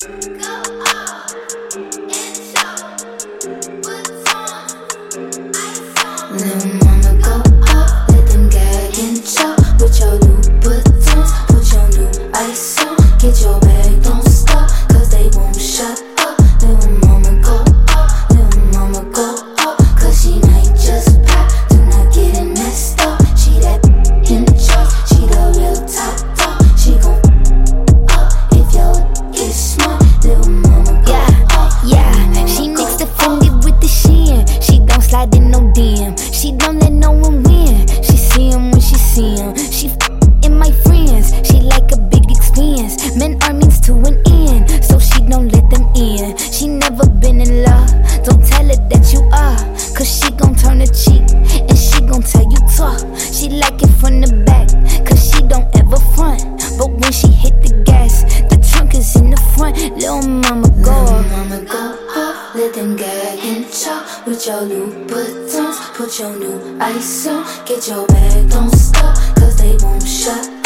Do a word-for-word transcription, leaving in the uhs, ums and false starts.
Little mama go off, let them gag and chop. With your Louboutins, put your new ice on. Get your bag, don't stop, cause they won't shut up. Little mama go off, little mama go off, cause she might just pop, do not get it messed up. She that in the charts, she the real top dog. She gon' up if your is smart. Little mama go yeah, off, yeah. She mixed offended with the Shein. She don't slide in no D M. She don't let no one win. She see him when she see him. She f in my friends. She like a big expense. Men are means to an end, so she don't let them in. She never been in love. Don't tell her that you are, cause she gon' turn a cheek and she gon' tell you talk. She like it from the back, cause she don't ever front. But when she hit the gas, the trunk is in the front. Little mama go Little mama go off, let them gag and chop. With your Louboutins, put your new ice on. Get your bag, don't stop, cause they won't shut